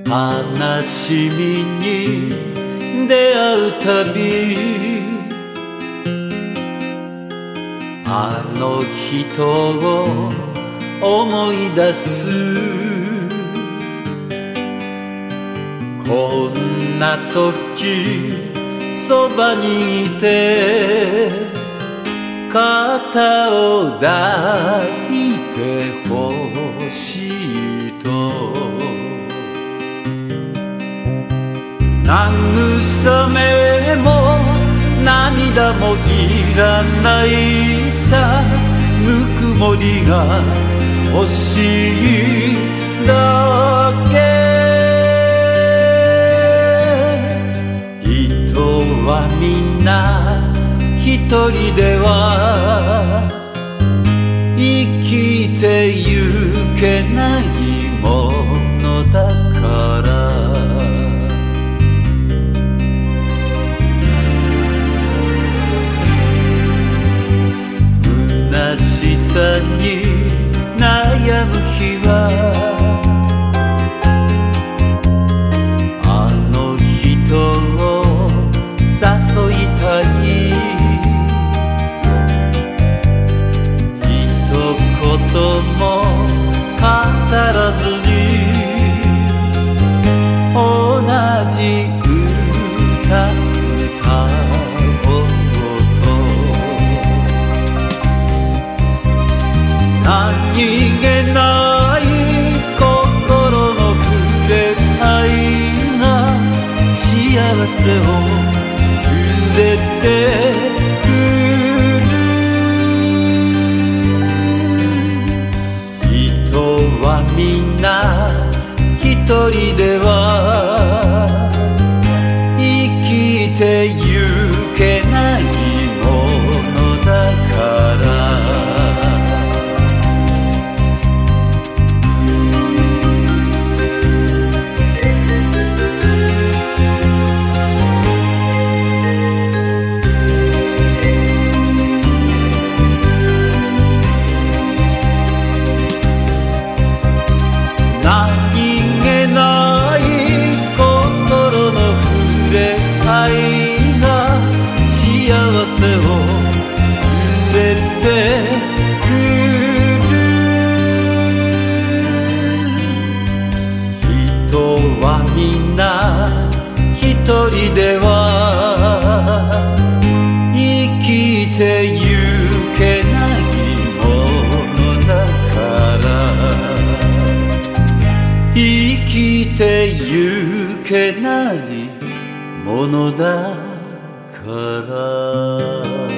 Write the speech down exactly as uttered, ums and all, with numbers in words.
悲しみに出会うたびあの人を思い出す。こんな時そばにいて肩を抱いてほしいと慰めも涙もいらないさ。ぬくもりが欲しいだけ。人はみんな一人では生きてゆけないものだから。虚しさに悩む日はあの人を誘いたい。一言も語らずに同じ歌歌おうと何気ない心の触れ合いが幸せを連れてくる。人はみんな一人では生きてゆけないものだから。何気ない心の触れ合いが幸せを連れてくる。人はみんな一人では生きてゆけないものだから生きてゆけないものだから。